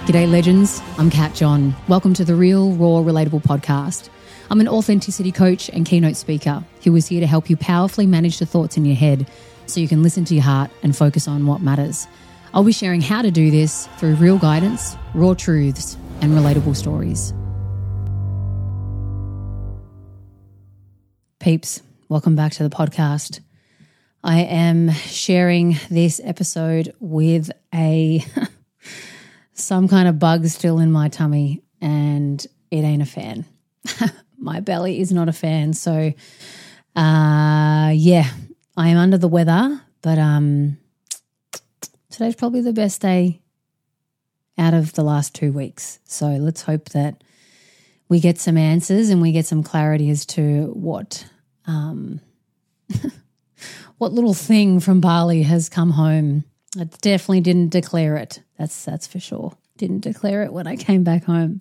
G'day legends, I'm Kat John. Welcome to the Real, Raw, Relatable podcast. I'm an authenticity coach and keynote speaker who is here to help you powerfully manage the thoughts in your head so you can listen to your heart and focus on what matters. I'll be sharing how to do this through real guidance, raw truths, and relatable stories. Peeps, welcome back to the podcast. I am sharing this episode with some kind of bug still in my tummy, and it ain't a fan. My belly is not a fan. So, I am under the weather, but today's probably the best day out of the last 2 weeks. So let's hope that we get some answers and we get some clarity as to what little thing from Bali has come home. I definitely didn't declare it. That's for sure. Didn't declare it when I came back home.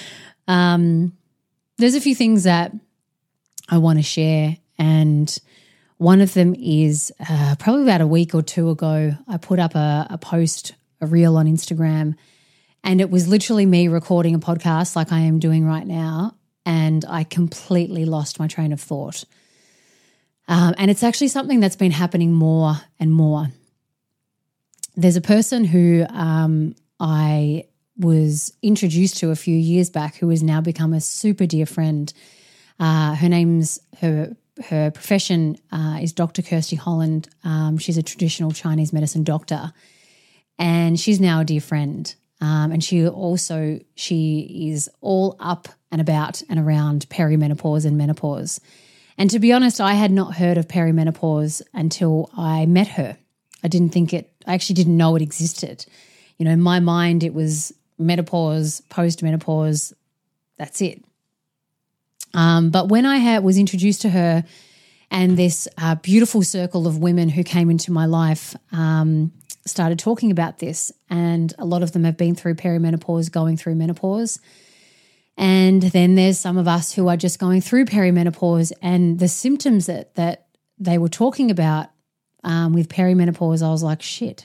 There's a few things that I want to share, and one of them is probably about a week or two ago, I put up a post, a reel on Instagram, and it was literally me recording a podcast like I am doing right now, and I completely lost my train of thought. And it's actually something that's been happening more and more. There's a person who I was introduced to a few years back who has now become a super dear friend. Her profession is Dr. Kirsty Holland. She's a traditional Chinese medicine doctor, and she's now a dear friend. And she is all up and about and around perimenopause and menopause. And to be honest, I had not heard of perimenopause until I met her. I actually didn't know it existed. You know, in my mind, it was menopause, post-menopause, that's it. But when I was introduced to her and this beautiful circle of women who came into my life started talking about this, and a lot of them have been through perimenopause, going through menopause. And then there's some of us who are just going through perimenopause, and the symptoms that they were talking about with perimenopause, I was like, shit.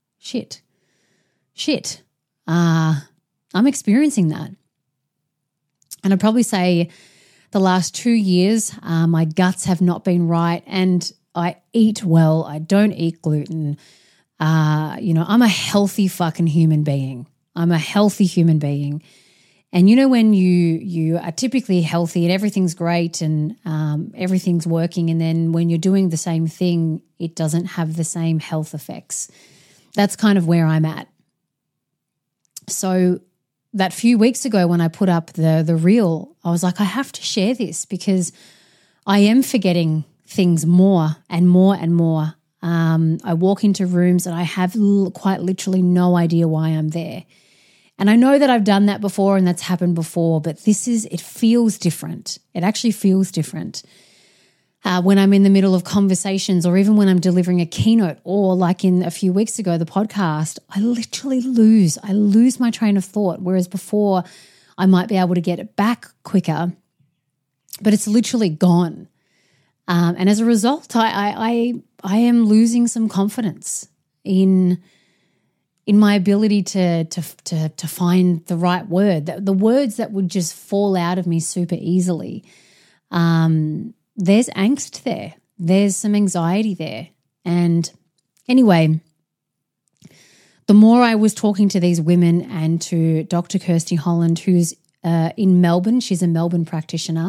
I'm experiencing that. And I'd probably say the last 2 years, my guts have not been right, and I eat well. I don't eat gluten. I'm a healthy fucking human being. And you know, when you are typically healthy and everything's great and everything's working, and then when you're doing the same thing, it doesn't have the same health effects. That's kind of where I'm at. So that few weeks ago when I put up the reel, I was like, I have to share this because I am forgetting things more and more and more. I walk into rooms and I have quite literally no idea why I'm there. And I know that I've done that before and that's happened before, but it feels different. It actually feels different. When I'm in the middle of conversations, or even when I'm delivering a keynote, or like in a few weeks ago, the podcast, I literally lose my train of thought. Whereas before I might be able to get it back quicker, but it's literally gone. And as a result, I am losing some confidence in my ability to find the right word, the words that would just fall out of me super easily. There's angst there. There's some anxiety there. And anyway, the more I was talking to these women and to Dr. Kirsty Holland, who's in Melbourne, she's a Melbourne practitioner,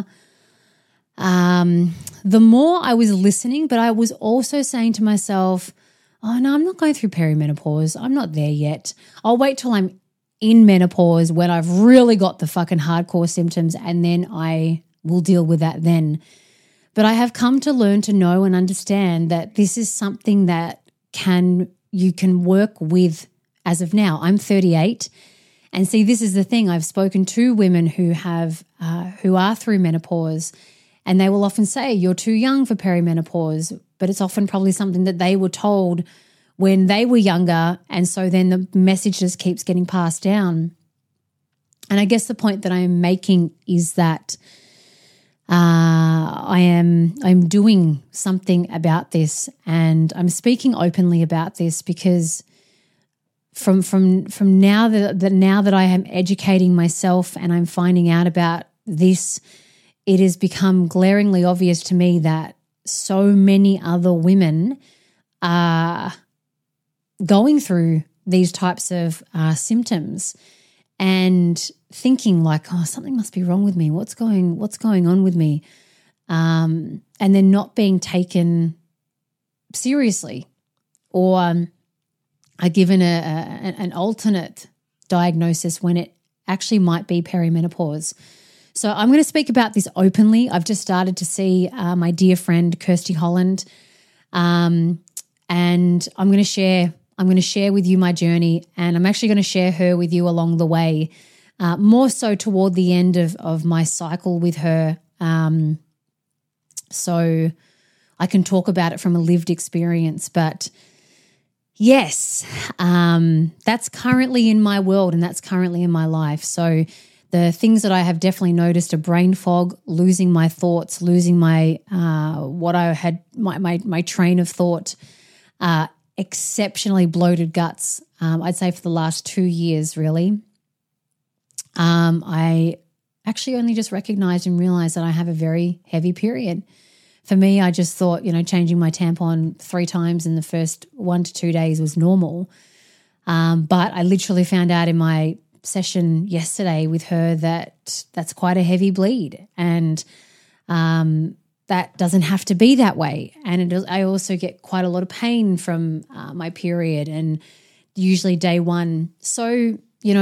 the more I was listening, but I was also saying to myself, oh, no, I'm not going through perimenopause. I'm not there yet. I'll wait till I'm in menopause when I've really got the fucking hardcore symptoms, and then I will deal with that then. But I have come to learn to know and understand that this is something that you can work with as of now. I'm 38, and see, this is the thing. I've spoken to women who are through menopause, and they will often say, you're too young for perimenopause, but it's often probably something that they were told when they were younger, and so then the message just keeps getting passed down. And I guess the point that I am making is that I'm doing something about this, and I'm speaking openly about this because from now that I am educating myself and I'm finding out about this, it has become glaringly obvious to me that so many other women are going through these types of symptoms and thinking like, oh, something must be wrong with me. What's going on with me? And they're not being taken seriously, or are given an alternate diagnosis when it actually might be perimenopause. So I'm going to speak about this openly. I've just started to see my dear friend Kirsty Holland, and I'm going to share with you my journey, and I'm actually going to share her with you along the way, more so toward the end of my cycle with her, so I can talk about it from a lived experience. But yes, that's currently in my world and that's currently in my life. So the things that I have definitely noticed are brain fog, losing my thoughts, losing my my train of thought, exceptionally bloated guts. I'd say for the last 2 years, really. I actually only just recognized and realized that I have a very heavy period. For me, I just thought, changing my tampon 3 times in the first 1 to 2 days was normal. But I literally found out in my session yesterday with her that that's quite a heavy bleed, and that doesn't have to be that way. And I also get quite a lot of pain from my period, and usually day 1. So,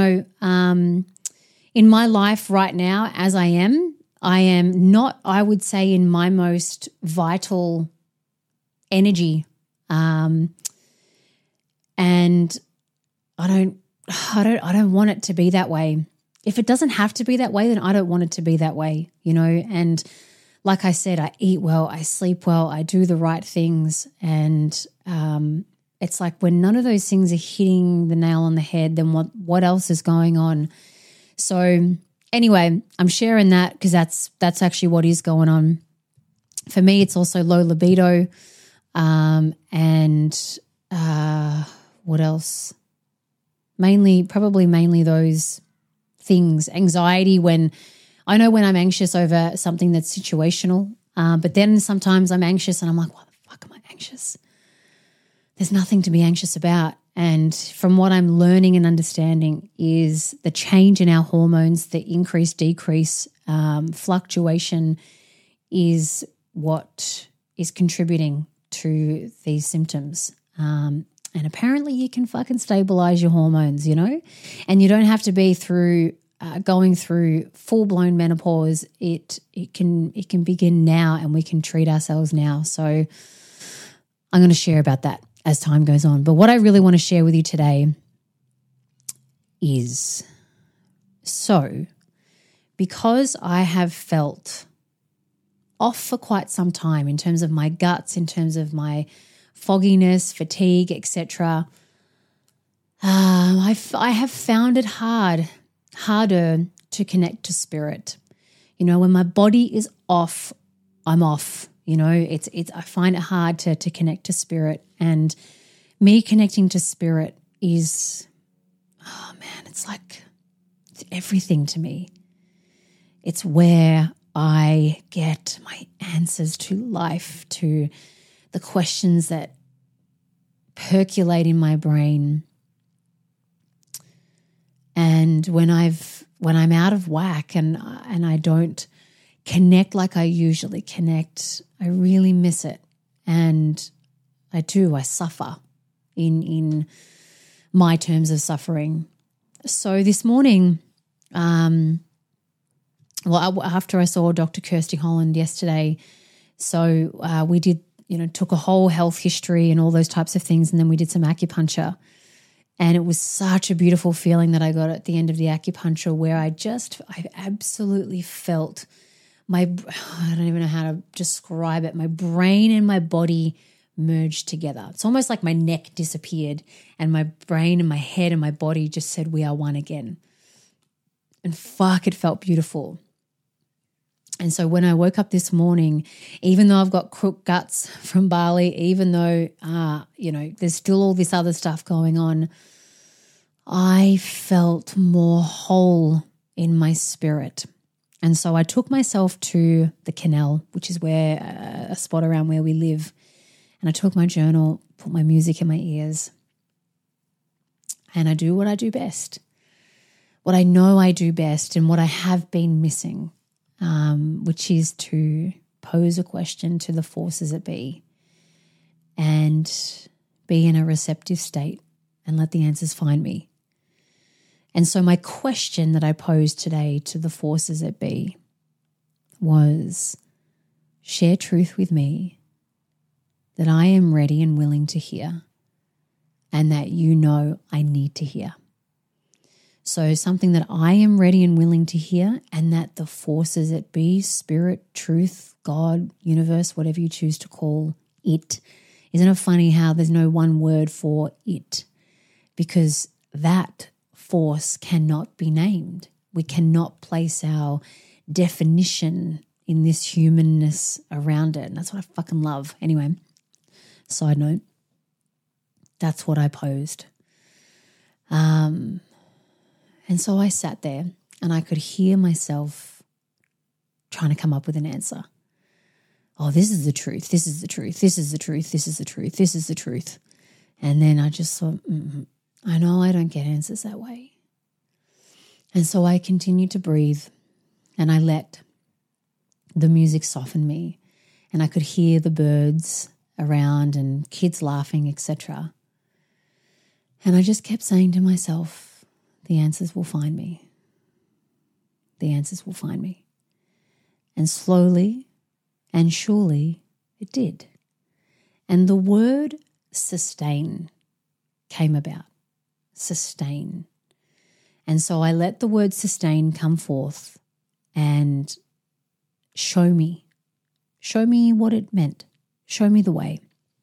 in my life right now, as I am not, I would say, in my most vital energy. And I don't want it to be that way. If it doesn't have to be that way, then I don't want it to be that way, and like I said, I eat well, I sleep well, I do the right things. And it's like when none of those things are hitting the nail on the head, then what else is going on? So anyway, I'm sharing that because that's actually what is going on. For me, it's also low libido, and what else? Probably mainly those things. Anxiety, when I'm anxious over something that's situational, but then sometimes I'm anxious and I'm like, why the fuck am I anxious? There's nothing to be anxious about. And from what I'm learning and understanding is the change in our hormones, the increase, decrease, fluctuation is what is contributing to these symptoms. And apparently you can fucking stabilize your hormones, and you don't have to be going through full-blown menopause. It can begin now, and we can treat ourselves now. So I'm going to share about that as time goes on. But what I really want to share with you today is, because I have felt off for quite some time in terms of my guts, in terms of my fogginess, fatigue, etc., I have found it harder to connect to spirit. When my body is off, I'm off. I find it hard to connect to spirit, and me connecting to spirit is, oh man, it's everything to me. It's where I get my answers to life, to the questions that percolate in my brain. And when I'm out of whack and I don't connect like I usually connect, I really miss it. And I suffer in my terms of suffering. So this morning, after I saw Dr. Kirsty Holland yesterday, so we did, took a whole health history and all those types of things, and then we did some acupuncture. And it was such a beautiful feeling that I got at the end of the acupuncture, where I absolutely felt I don't even know how to describe it. My brain and my body merged together. It's almost like my neck disappeared and my brain and my head and my body just said, we are one again. And fuck, it felt beautiful. And so when I woke up this morning, even though I've got crook guts from Bali, even though, there's still all this other stuff going on, I felt more whole in my spirit. And so I took myself to the canal, which is where a spot around where we live. And I took my journal, put my music in my ears, and I do what I do best, what I know I do best and what I have been missing, which is to pose a question to the forces that be and be in a receptive state and let the answers find me. And so my question that I posed today to the forces that be was, share truth with me that I am ready and willing to hear and that you know I need to hear. So something that I am ready and willing to hear and that the forces that be, spirit, truth, God, universe, whatever you choose to call it. Isn't it funny how there's no one word for it? Because that force cannot be named. We cannot place our definition in this humanness around it. And that's what I fucking love. Anyway, side note, that's what I posed. And so I sat there and I could hear myself trying to come up with an answer. Oh, this is the truth. This is the truth. This is the truth. This is the truth. This is the truth. And then I just thought, I know I don't get answers that way. And so I continued to breathe and I let the music soften me and I could hear the birds around and kids laughing, etc. And I just kept saying to myself, the answers will find me. The answers will find me. And slowly and surely it did. And the word sustain came about. Sustain. And so I let the word sustain come forth and show me what it meant. Show me the way.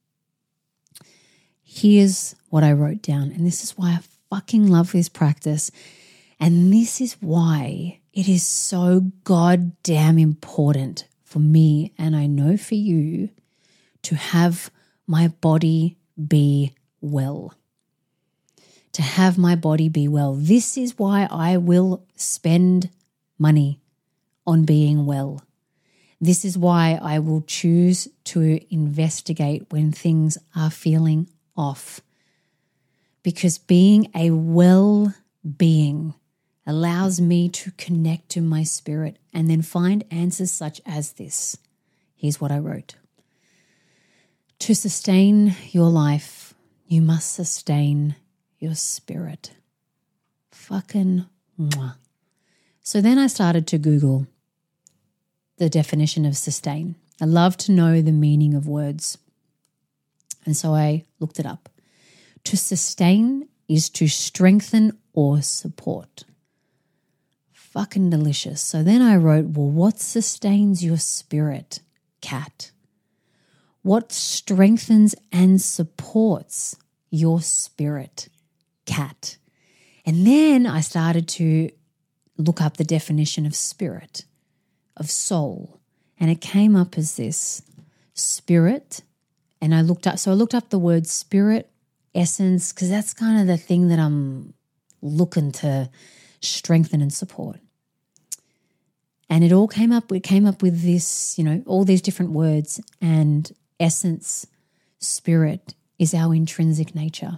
Here's what I wrote down. And this is why I fucking love this practice. And this is why it is so goddamn important for me, and I know for you, to have my body be well. To have my body be well. This is why I will spend money on being well. This is why I will choose to investigate when things are feeling off. Because being a well being allows me to connect to my spirit and then find answers such as this. Here's what I wrote. To sustain your life, you must sustain your spirit. Fucking mwah. So then I started to Google the definition of sustain. I love to know the meaning of words. And so I looked it up. To sustain is to strengthen or support. Fucking delicious. So then I wrote, well, what sustains your spirit, Kat? What strengthens and supports your spirit, Kat? And then I started to look up the definition of spirit, of soul, and it came up as this: spirit. And I looked up the word spirit, essence, because that's kind of the thing that I'm looking to strengthen and support. And it came up with this, all these different words, and essence, spirit is our intrinsic nature.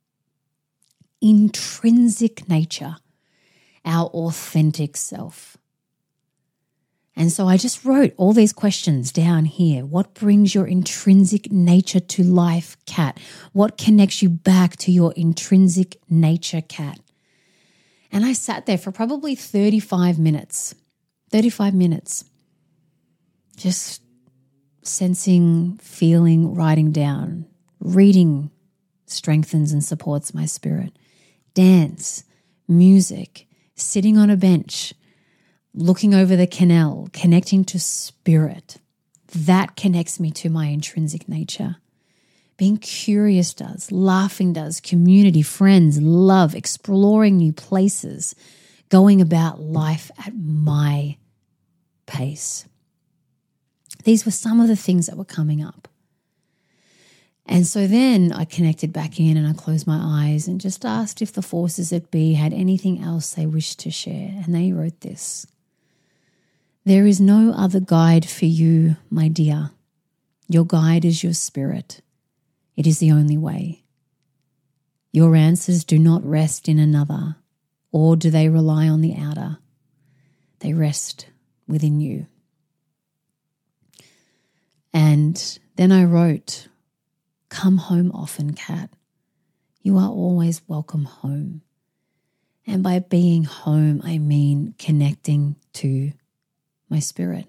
Intrinsic nature, our authentic self. And so I just wrote all these questions down here. What brings your intrinsic nature to life, Kat? What connects you back to your intrinsic nature, Kat? And I sat there for probably 35 minutes, just sensing, feeling, writing down. Reading strengthens and supports my spirit. Dance, music, sitting on a bench, looking over the canal, connecting to spirit. That connects me to my intrinsic nature. Being curious does, laughing does, community, friends, love, exploring new places, going about life at my pace. These were some of the things that were coming up. And so then I connected back in and I closed my eyes and just asked if the forces that be had anything else they wished to share. And they wrote this: "There is no other guide for you, my dear. Your guide is your spirit. It is the only way. Your answers do not rest in another, or do they rely on the outer. They rest within you." And then I wrote, "Come home often, Kat. You are always welcome home." And by being home, I mean connecting to my spirit.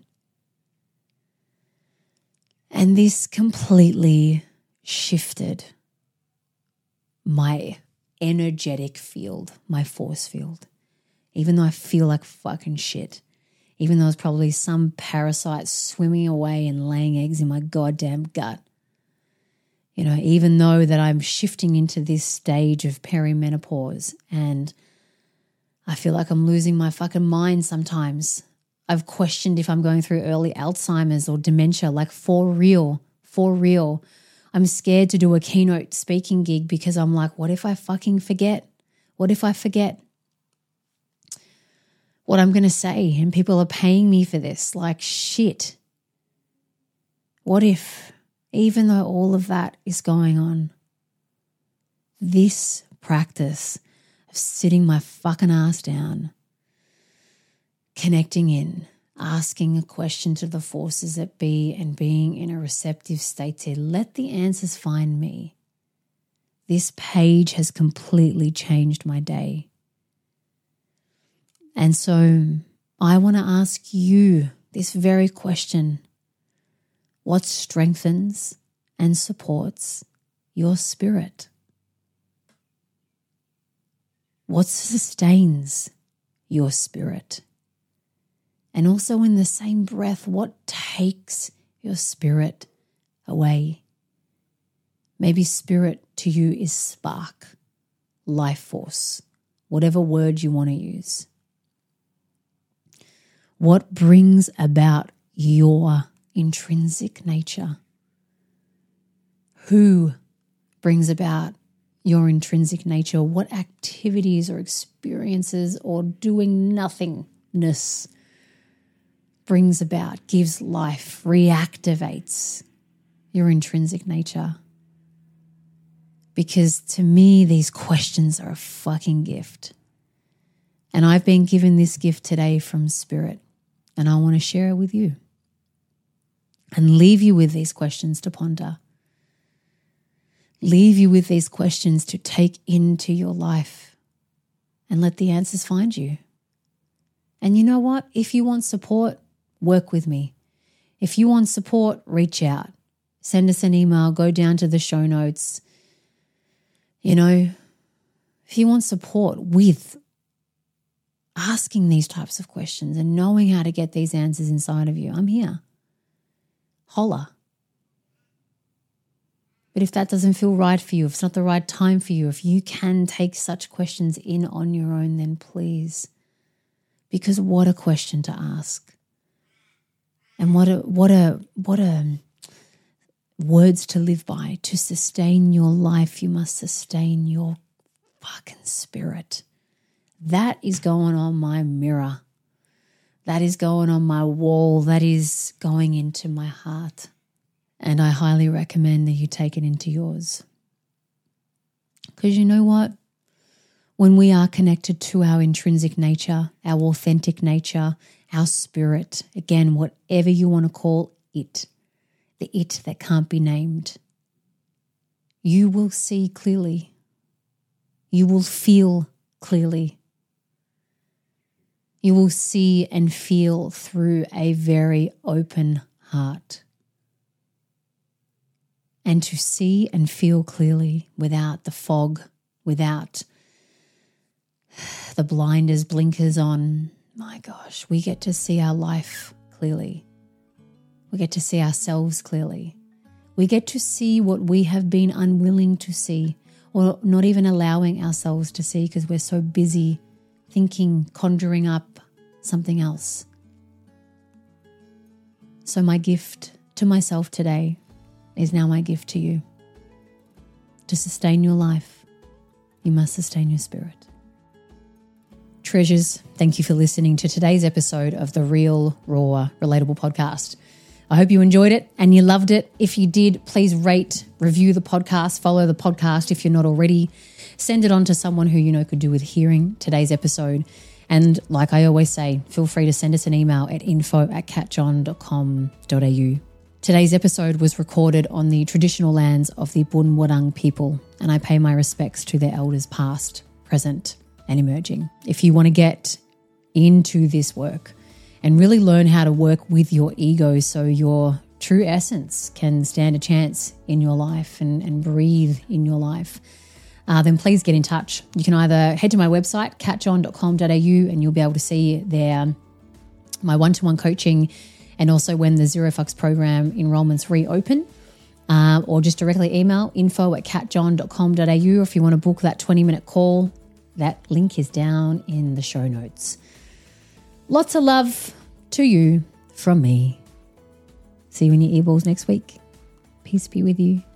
And this completely shifted my energetic field, my force field. Even though I feel like fucking shit, even though there's probably some parasite swimming away and laying eggs in my goddamn gut, you know, even though that I'm shifting into this stage of perimenopause and I feel like I'm losing my fucking mind sometimes. I've questioned if I'm going through early Alzheimer's or dementia, like for real. I'm scared to do a keynote speaking gig because I'm like, what if I fucking forget? What if I forget what I'm going to say and people are paying me for this? Like, shit. What if, even though all of that is going on, this practice of sitting my fucking ass down, connecting in, asking a question to the forces that be and being in a receptive state to let the answers find me. This page has completely changed my day. And so I want to ask you this very question: what strengthens and supports your spirit? What sustains your spirit? And also in the same breath, what takes your spirit away? Maybe spirit to you is spark, life force, whatever word you want to use. What brings about your intrinsic nature? Who brings about your intrinsic nature? What activities or experiences or doing nothingness brings about, gives life, reactivates your intrinsic nature? Because to me, these questions are a fucking gift. And I've been given this gift today from Spirit, and I want to share it with you and leave you with these questions to ponder. Leave you with these questions to take into your life and let the answers find you. And you know what? If you want support, work with me. If you want support, reach out. Send us an email, go down to the show notes. You know, if you want support with asking these types of questions and knowing how to get these answers inside of you, I'm here. Holla. But if that doesn't feel right for you, if it's not the right time for you, if you can take such questions in on your own, then please. Because what a question to ask. And what a words to live by. To sustain your life, you must sustain your fucking spirit. That is going on my mirror. That is going on my wall. That is going into my heart. And I highly recommend that you take it into yours. Because you know what? When we are connected to our intrinsic nature, our authentic nature, our spirit, again, whatever you want to call it, the it that can't be named, you will see clearly. You will feel clearly. You will see and feel through a very open heart. And to see and feel clearly without the fog, without the blinders, blinkers on, my gosh, we get to see our life clearly. We get to see ourselves clearly. We get to see what we have been unwilling to see, or not even allowing ourselves to see because we're so busy thinking, conjuring up something else. So my gift to myself today is now my gift to you. To sustain your life, you must sustain your spirit. Treasures, thank you for listening to today's episode of the Real, Raw, Relatable podcast. I hope you enjoyed it and you loved it. If you did, please rate, review the podcast, follow the podcast if you're not already. Send it on to someone who you know could do with hearing today's episode. And like I always say, feel free to send us an email at info@catjohn.com.au. Today's episode was recorded on the traditional lands of the Boon Wurrung people, and I pay my respects to their elders past, present, and emerging. If you want to get into this work and really learn how to work with your ego so your true essence can stand a chance in your life and breathe in your life, then please get in touch. You can either head to my website, catjohn.com.au, and you'll be able to see there my one-to-one coaching and also when the Zero Fucks program enrollments reopen, or just directly email info@catjohn.com.au. If you want to book that 20-minute call, that link is down in the show notes. Lots of love to you from me. See you in your earballs next week. Peace be with you.